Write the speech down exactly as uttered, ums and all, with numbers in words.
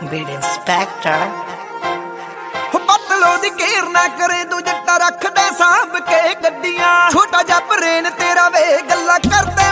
ਬੀੜ inspector ਪਤਲੋ ਦੀ ਕੇਰ ਨਾ ਕਰੇ ਤੂੰ ਜੱਟਾ ਰੱਖਦੇ ਸਾਂਭ ਕੇ ਗੱਡੀਆਂ ਛੋਟਾ ਜਿਹਾ ਪ੍ਰੇਨ ਤੇਰਾ ਵੇ ਗੱਲਾਂ ਕਰਦੇ